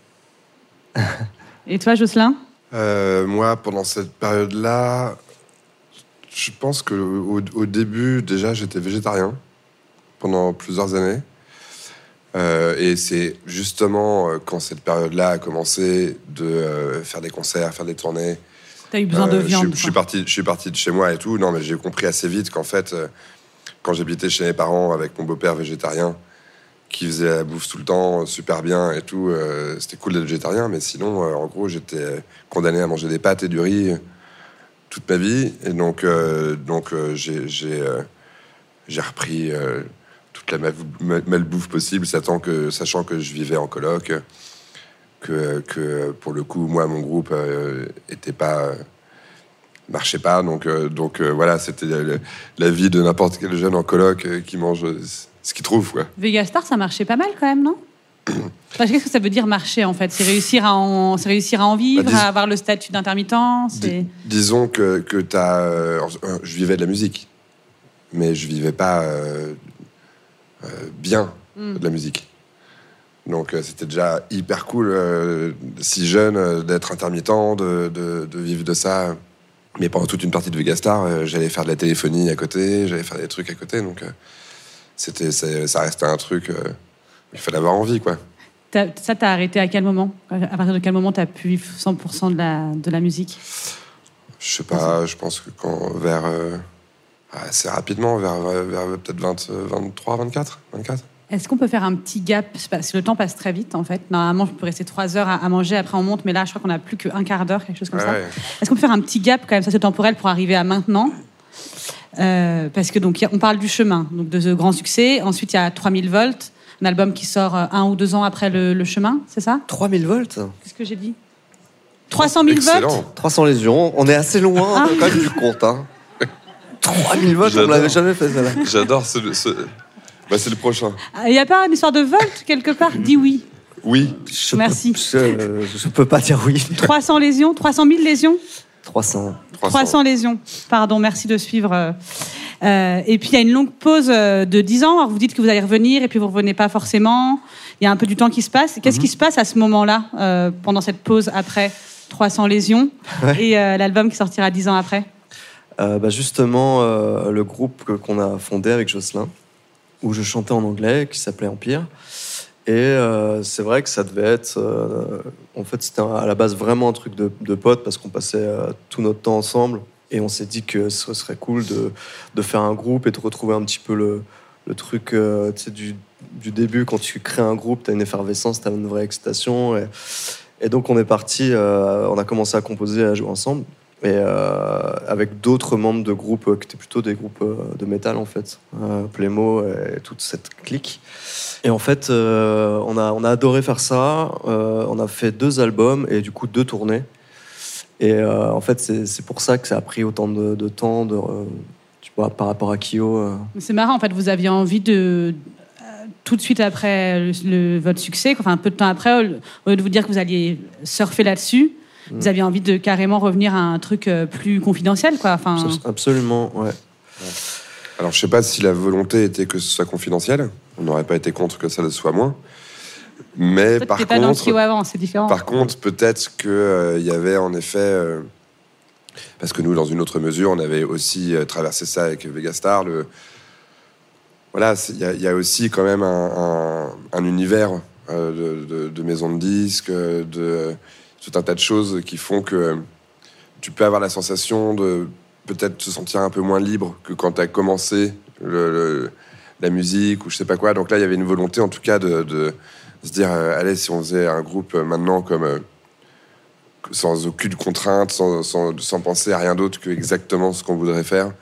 Et toi, Jocelyn? Euh, moi, pendant cette période-là, je pense qu'au au début, déjà, j'étais végétarien pendant plusieurs années. Euh, et c'est justement euh, quand cette période-là a commencé de euh, faire des concerts, faire des tournées. T'as eu besoin euh, de viande. Je, je, suis parti, je suis parti de chez moi et tout. Non, mais j'ai compris assez vite qu'en fait, euh, quand j'habitais chez mes parents avec mon beau-père végétarien, qui faisait la bouffe tout le temps, super bien et tout. Euh, c'était cool d'être végétarien, mais sinon, euh, en gros, j'étais condamné à manger des pâtes et du riz toute ma vie. Et donc, euh, donc euh, j'ai, j'ai, euh, j'ai repris euh, toute la mal- malbouffe possible, sachant que, sachant que je vivais en coloc, que, que pour le coup, moi, mon groupe euh, était pas... Euh, marchait pas. Donc, euh, donc euh, voilà, c'était la, la vie de n'importe quel jeune en coloc euh, qui mange... Euh, ce qu'ils trouvent, quoi. Vegastar, ça marchait pas mal, quand même, non? Enfin, qu'est-ce que ça veut dire marcher, en fait? C'est réussir à en, c'est réussir à en vivre, bah, dis... à avoir le statut d'intermittent c'est... Dis, disons que, que t'as... Euh, je vivais de la musique, mais je vivais pas euh, euh, bien mm. de la musique. Donc, euh, c'était déjà hyper cool, euh, si jeune, euh, d'être intermittent, de, de, de vivre de ça. Mais pendant toute une partie de Vegastar, euh, j'allais faire de la téléphonie à côté, j'allais faire des trucs à côté, donc... Euh, C'était, ça restait un truc... Euh, il fallait avoir envie, quoi. T'as, ça, t'as arrêté à quel moment? À partir de quel moment t'as pu vivre cent pour cent de la, de la musique? Je sais pas, je pense que quand, vers... Euh, assez rapidement, vers, vers, vers peut-être vingt, vingt-trois, vingt-quatre, vingt-quatre. Est-ce qu'on peut faire un petit gap? Parce que le temps passe très vite, en fait. Normalement, je peux rester trois heures à, à manger, après on monte, mais là, je crois qu'on n'a plus qu'un quart d'heure, quelque chose comme ouais, ça. Ouais. Est-ce qu'on peut faire un petit gap, quand même, ça c'est temporel, pour arriver à maintenant? euh, Parce que, donc, on parle du chemin, donc de ce grand succès. Ensuite, il y a trois mille volts, un album qui sort un ou deux ans après le, le chemin, c'est ça? trois mille volts. Qu'est-ce que j'ai dit? trois cent mille volts. trois cents lésions, on est assez loin Ah. quand même du compte. Hein. trois mille volts, on ne l'avait jamais fait, ça là. J'adore ce... ce... Bah, c'est le prochain. Il n'y a pas une histoire de volts, quelque part? Dis oui. Oui. Je Merci. Peux, je, je peux pas dire oui. trois cents lésions, trois cent mille lésions? trois cents. trois cents lésions. Pardon, merci de suivre. Euh, et puis, il y a une longue pause de dix ans. Alors, vous dites que vous allez revenir et puis vous ne revenez pas forcément. Il y a un peu du temps qui se passe. Qu'est-ce mm-hmm. qui se passe à ce moment-là, euh, pendant cette pause après trois cents lésions ouais. et euh, l'album qui sortira dix ans après? euh, bah Justement, euh, le groupe qu'on a fondé avec Jocelyn, où je chantais en anglais, qui s'appelait Empire. Et euh, c'est vrai que ça devait être... Euh, en fait, c'était à la base vraiment un truc de, de potes, parce qu'on passait euh, tout notre temps ensemble. Et on s'est dit que ce serait cool de, de faire un groupe et de retrouver un petit peu le, le truc euh, tu sais, du, du début. Quand tu crées un groupe, tu as une effervescence, tu as une vraie excitation. Et, et donc, on est parti, euh, on a commencé à composer, à jouer ensemble. Et euh, avec d'autres membres de groupes euh, qui étaient plutôt des groupes euh, de métal, en fait. Euh, Plémo et toute cette clique. Et en fait, euh, on, a, on a adoré faire ça. Euh, on a fait deux albums et du coup deux tournées. Et euh, en fait, c'est, c'est pour ça que ça a pris autant de, de temps, de, euh, tu vois, par rapport à Kyo. Euh. C'est marrant, en fait, vous aviez envie de... tout de suite après le, le, votre succès, enfin un peu de temps après, au lieu de vous dire que vous alliez surfer là-dessus, mmh. vous aviez envie de carrément revenir à un truc plus confidentiel, quoi. Enfin... Absolument, ouais. Alors, je sais pas si la volonté était que ce soit confidentiel. On n'aurait pas été contre que ça le soit moins. Mais Toi, par t'étais contre, pas dans Kyo avant, c'est différent. Par contre, peut-être qu'il euh, y avait en effet, euh, parce que nous, dans une autre mesure, on avait aussi euh, traversé ça avec Vegastar. Le... Voilà, il y, y a aussi quand même un, un, un univers euh, de, de, de maisons de disques, de tout un tas de choses qui font que tu peux avoir la sensation de peut-être te sentir un peu moins libre que quand tu as commencé le, le, la musique ou je sais pas quoi. Donc là, il y avait une volonté, en tout cas, de, de se dire, euh, allez, si on faisait un groupe euh, maintenant comme euh, sans aucune contrainte, sans, sans, sans penser à rien d'autre que exactement ce qu'on voudrait faire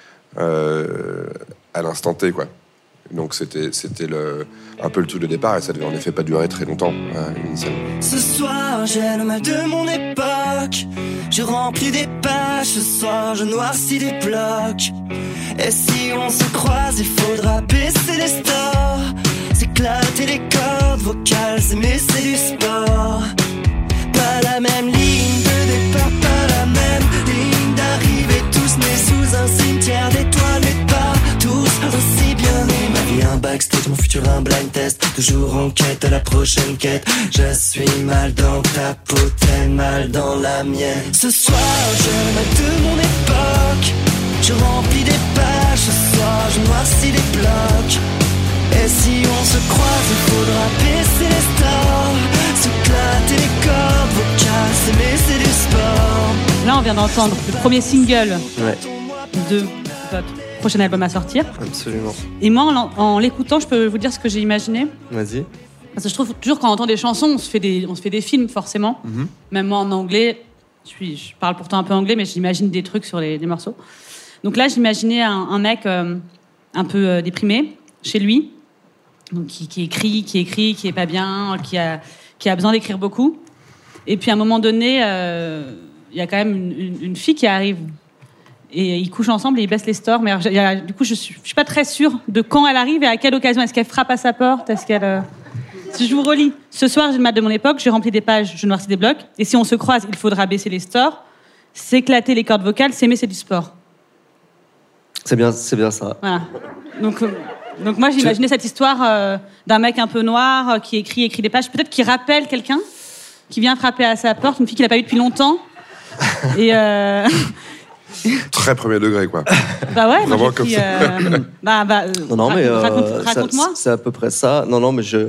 euh, à l'instant T, quoi. Donc c'était, c'était le, un peu le tout de départ et ça devait en effet pas durer très longtemps euh, initialement. Ce soir j'ai le mal de mon époque, je remplis des pages, ce soir je noircis des blocs. Et si on se croise, il faudra baisser les stores, s'éclater les cordes vocales, s'aimer c'est du sport. Pas la même ligne de départ, pas la même ligne d'arrivée, tous nés sous un cimetière d'étoiles, mais pas tous aussi bien nés. Ma vie un backstage, mon futur un blind test, toujours en quête à la prochaine quête. Je suis mal dans ta peau, t'es mal dans la mienne. Ce soir, je me mets de mon époque, je remplis des pages, ce soir je noircis les blocs. Et si on se croise, il faudra baisser les stores, s'éclater les cordes vocales, s'aimer c'est du sport. Là on vient d'entendre le premier single ouais. de votre prochain album à sortir. Absolument. Et moi en, en l'écoutant, je peux vous dire ce que j'ai imaginé. Vas-y. Parce que je trouve toujours quand on entend des chansons, on se fait des, on se fait des films forcément. Mm-hmm. Même moi en anglais, je, suis, je parle pourtant un peu anglais, mais j'imagine des trucs sur les, les morceaux. Donc là j'imaginais un, un mec euh, un peu euh, déprimé chez lui. Donc, qui, qui écrit, qui écrit, qui est pas bien, qui a, qui a besoin d'écrire beaucoup. Et puis à un moment donné, il euh, y a quand même une, une, une fille qui arrive. Et ils couchent ensemble et ils baissent les stores. Mais alors, y a, du coup, je suis, je suis pas très sûre de quand elle arrive et à quelle occasion. Est-ce qu'elle frappe à sa porte? Est-ce qu'elle... Euh... Si je vous relis. Ce soir, j'ai le mat de mon époque, j'ai rempli des pages, je noircis des blocs. Et si on se croise, il faudra baisser les stores, s'éclater les cordes vocales, s'aimer, c'est du sport. C'est bien, c'est bien ça. Voilà. Donc... Euh... Donc moi j'imaginais cette histoire euh, d'un mec un peu noir euh, qui écrit écrit des pages, peut-être qui rappelle quelqu'un qui vient frapper à sa porte, une fille qu'il n'a pas eu depuis longtemps. Et euh... très premier degré quoi. Bah ouais. Vraiment comme ça. Euh... bah, bah, non non raconte, mais euh, raconte, raconte-moi. Ça, c'est à peu près ça. Non non mais je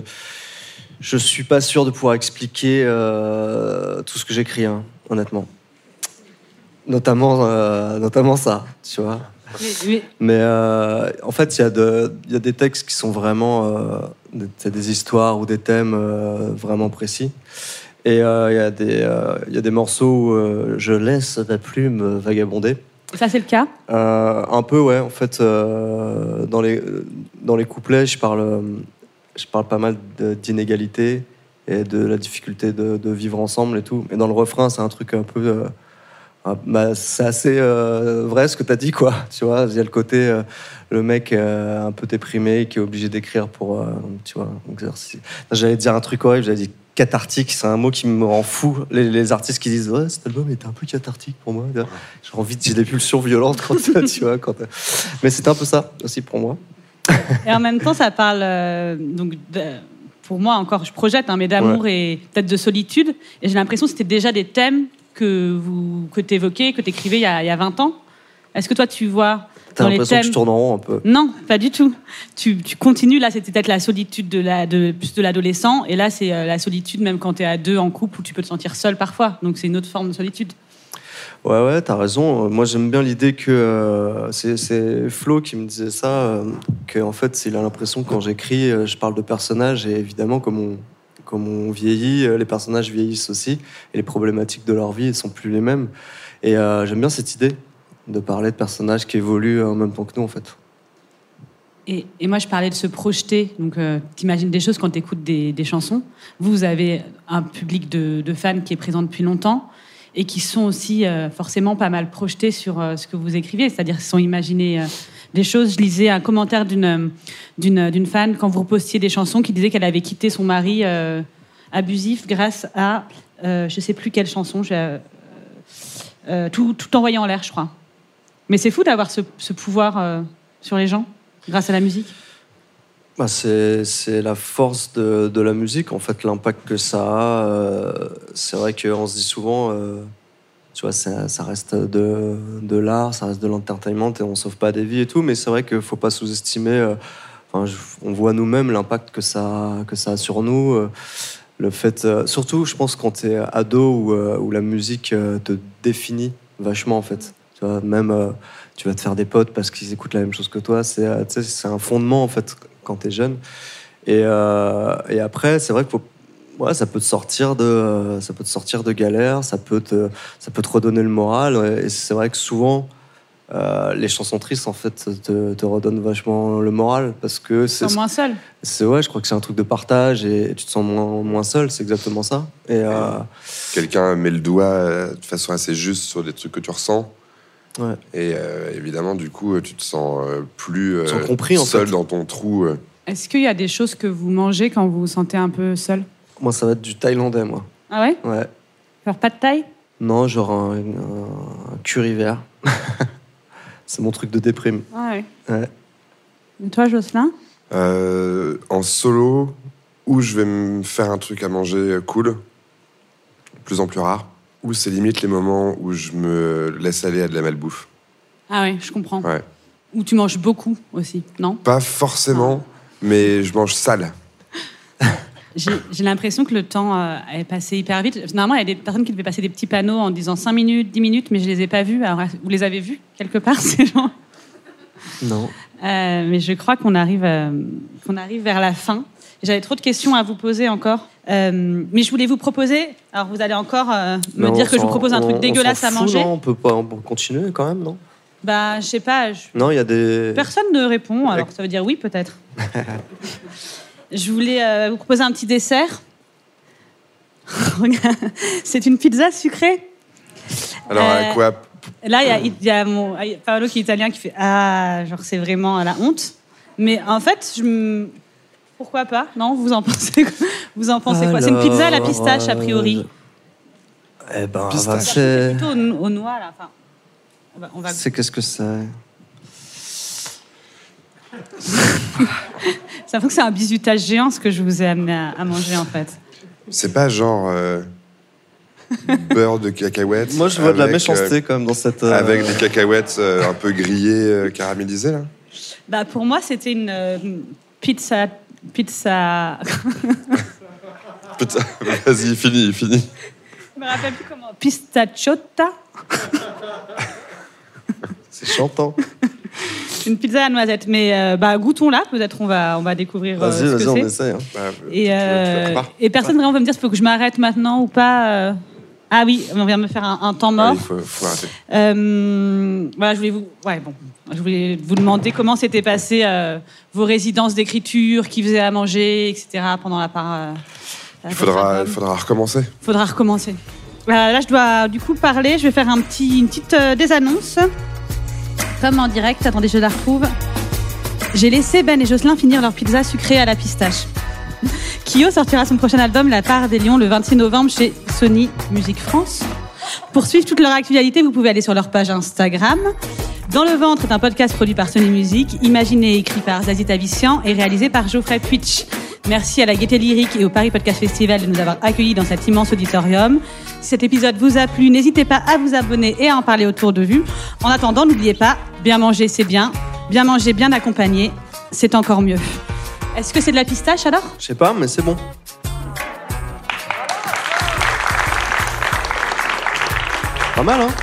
je suis pas sûr de pouvoir expliquer euh, tout ce que j'écris hein, honnêtement. Notamment, euh, notamment ça, tu vois. Mais, mais... Mais euh, en fait, il y, y a des textes qui sont vraiment euh, des, des histoires ou des thèmes euh, vraiment précis. Et il euh, y, euh, y a des morceaux où euh, je laisse ma plume vagabonder. Ça, c'est le cas euh, Un peu, ouais. En fait, euh, dans, les, dans les couplets, je parle, je parle pas mal d'inégalité et de la difficulté de, de vivre ensemble et tout. Et dans le refrain, c'est un truc un peu... Euh, Bah, c'est assez euh, vrai ce que tu as dit, quoi. Tu vois, il y a le côté, euh, le mec euh, un peu déprimé qui est obligé d'écrire pour, euh, tu vois, exercice. J'allais dire un truc horrible, j'allais dire cathartique, c'est un mot qui me rend fou. Les, les artistes qui disent, ouais, cet album était un peu cathartique pour moi. J'ai envie de, j'ai des pulsions violentes quand tu vois. Quand mais c'était un peu ça aussi pour moi. Et en même temps, ça parle, euh, donc, de, pour moi encore, je projette, hein, mais d'amour ouais. et peut-être de solitude. Et j'ai l'impression que c'était déjà des thèmes que vous que t'évoquais, que t'écrivais il y a, il y a vingt ans. Est-ce que toi, tu vois T'as dans les l'impression thèmes... que je tourne en rond un peu. Non, pas du tout. Tu, tu continues, là, c'était peut-être la solitude de, la, de, plus de l'adolescent, et là, c'est la solitude même quand t'es à deux en couple, où tu peux te sentir seul parfois. Donc, c'est une autre forme de solitude. Ouais, ouais, t'as raison. Moi, j'aime bien l'idée que... Euh, c'est, c'est Flo qui me disait ça, euh, qu'en fait, il a l'impression que quand j'écris, euh, je parle de personnages, et évidemment, comme on... Comme on vieillit, les personnages vieillissent aussi, et les problématiques de leur vie ne sont plus les mêmes. Et euh, j'aime bien cette idée de parler de personnages qui évoluent en même temps que nous, en fait. Et, et moi, je parlais de se projeter. Donc, euh, t'imagines des choses quand t'écoutes des, des chansons. Vous, vous avez un public de, de fans qui est présent depuis longtemps et qui sont aussi euh, forcément pas mal projetés sur euh, ce que vous écrivez, c'est-à-dire qu'ils sont imaginés... Euh, des choses. Je lisais un commentaire d'une, d'une, d'une fan quand vous repostiez des chansons qui disait qu'elle avait quitté son mari euh, abusif grâce à euh, je sais plus quelle chanson, euh, euh, tout, tout envoyé en l'air, je crois. Mais c'est fou d'avoir ce, ce pouvoir euh, sur les gens grâce à la musique. Bah c'est, c'est la force de, de la musique, en fait, l'impact que ça a. Euh, c'est vrai qu'on se dit souvent... Euh, Tu vois, ça, ça reste de, de l'art, ça reste de l'entertainment et on sauve pas des vies et tout, mais c'est vrai qu'il faut pas sous-estimer. Euh, enfin, je, on voit nous-mêmes l'impact que ça, que ça a sur nous. Euh, le fait, euh, surtout, je pense, quand t'es ado où, euh, où la musique euh, te définit vachement, en fait. Tu vois, même, euh, tu vas te faire des potes parce qu'ils écoutent la même chose que toi. C'est, euh, tu sais, c'est un fondement, en fait, quand t'es jeune. Et, euh, et après, c'est vrai qu'il faut Ouais, ça peut te sortir de, ça peut te sortir de galère, ça peut te, ça peut te redonner le moral. Et c'est vrai que souvent, euh, les chansons tristes en fait te, te redonnent vachement le moral parce que c'est. Tu te sens moins seul. C'est ouais, je crois que c'est un truc de partage et, et tu te sens moins, moins seul. C'est exactement ça. Et euh, quelqu'un met le doigt de façon assez juste sur des trucs que tu ressens. Ouais. Et euh, évidemment, du coup, tu te sens plus euh, sens compris, en seul fait. dans ton trou. Est-ce qu'il y a des choses que vous mangez quand vous vous sentez un peu seul? Moi, ça va être du thaïlandais, moi. Ah ouais? Ouais. Genre pas de thaï? Non, genre un, un, un curry vert. C'est mon truc de déprime. Ah ouais. Ouais. Et toi, Jocelyn? euh, En solo, où je vais me faire un truc à manger cool, de plus en plus rare, ou c'est limite les moments où je me laisse aller à de la malbouffe. Ah ouais, je comprends. Ouais. Ou tu manges beaucoup aussi, non? Pas forcément, ah. mais je mange sale. J'ai, j'ai l'impression que le temps euh, est passé hyper vite. Normalement, il y a des personnes qui devaient passer des petits panneaux en disant cinq minutes, dix minutes, mais je ne les ai pas vus. Alors, vous les avez vus quelque part, ces gens? Non. Euh, mais je crois qu'on arrive, euh, qu'on arrive vers la fin. J'avais trop de questions à vous poser encore. Euh, mais je voulais vous proposer... Alors, vous allez encore euh, me mais dire que je vous propose un on, truc dégueulasse à manger. Non, on peut pas on peut continuer quand même, non? Bah, je sais pas. Je... Non, il y a des... Personne ne répond, alors ça veut dire oui, peut-être. Je voulais euh, vous proposer un petit dessert. C'est une pizza sucrée. Alors, euh, quoi? Là, il y a, il y a mon, Paolo qui est italien qui fait « Ah, genre c'est vraiment la honte ». Mais en fait, je, pourquoi pas? Non, vous en pensez quoi? Vous en pensez quoi? C'est une pizza à la pistache, a priori. Euh, eh ben, pistache. C'est plutôt aux, aux noix, là. Enfin, on va, on va... C'est qu'est-ce que c'est? Ça fait que c'est un bizutage géant ce que je vous ai amené à, à manger en fait. C'est pas genre euh, beurre de cacahuètes. Moi je vois avec, de la méchanceté euh, quand même dans cette. Euh... Avec des cacahuètes euh, un peu grillées, euh, caramélisées là. Bah pour moi c'était une euh, pizza pizza. Putain, vas-y, fini, fini. Je me rappelle plus comment. Pistachiotta. C'est chantant. Une pizza à noisette. Mais euh, bah, goûtons-la, peut-être on va, on va découvrir euh, Vas-y, ce vas-y, que on c'est. essaye. Hein. Bah, Et, tu veux- euh, tu veux pas et personne vraiment va me dire s'il faut que je m'arrête maintenant ou pas. euh. Ah oui, on vient me faire un, un temps mort. Allez, il faut, faut arrêter. Euh, voilà, je voulais vous, ouais, bon, je voulais vous demander comment s'étaient passées euh, vos résidences d'écriture, qui faisait à manger, et cetera pendant la part. Euh, Il faudra, il faudra recommencer. Faudra recommencer. Euh, là, je dois du coup parler. Je vais faire un petit, une petite euh, désannonce, comme en direct. Attendez, je la retrouve. J'ai laissé Ben et Jocelyn finir leur pizza sucrée à la pistache. Kyo sortira son prochain album La Part des Lions le vingt-six novembre chez Sony Musique France. Pour suivre toute leur actualité, vous pouvez aller sur leur page Instagram. Dans le ventre est un podcast produit par Sony Music, imaginé et écrit par Zazie Tavissian et réalisé par Geoffrey Twitch. Merci à la Gaieté Lyrique et au Paris Podcast Festival de nous avoir accueillis dans cet immense auditorium. Si cet épisode vous a plu, n'hésitez pas à vous abonner et à en parler autour de vous. En attendant, n'oubliez pas, bien manger c'est bien, bien manger bien accompagné, c'est encore mieux. Est-ce que c'est de la pistache alors ? Je sais pas, mais c'est bon. Pas mal, hein?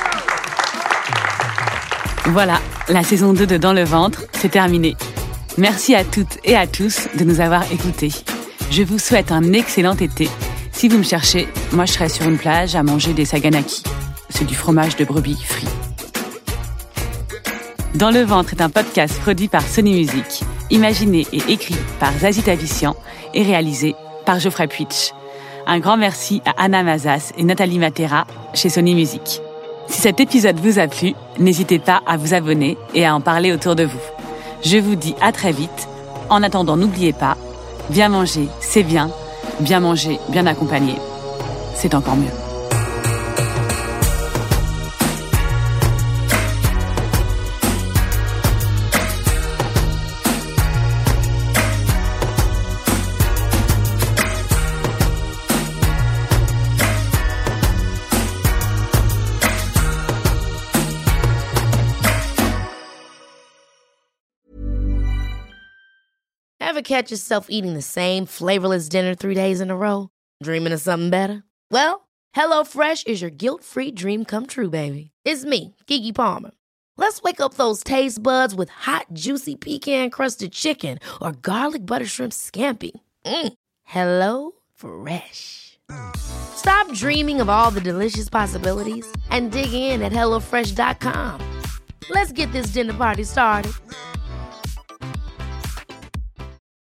Voilà, la saison deux de Dans le ventre, c'est terminé. Merci à toutes et à tous de nous avoir écoutés. Je vous souhaite un excellent été. Si vous me cherchez, moi je serai sur une plage à manger des saganaki. C'est du fromage de brebis frit. Dans le ventre est un podcast produit par Sony Music, imaginé et écrit par Zazie Tavissian et réalisé par Geoffrey Twitch. Un grand merci à Anna Mazas et Nathalie Matera chez Sony Music. Si cet épisode vous a plu, n'hésitez pas à vous abonner et à en parler autour de vous. Je vous dis à très vite. En attendant, n'oubliez pas, bien manger, c'est bien. Bien manger, bien accompagné, c'est encore mieux. Ever catch yourself eating the same flavorless dinner three days in a row? Dreaming of something better? Well, HelloFresh is your guilt-free dream come true, baby. It's me, Keke Palmer. Let's wake up those taste buds with hot, juicy pecan-crusted chicken or garlic butter shrimp scampi. Mm. Hello Fresh. Stop dreaming of all the delicious possibilities and dig in at hello fresh dot com. Let's get this dinner party started.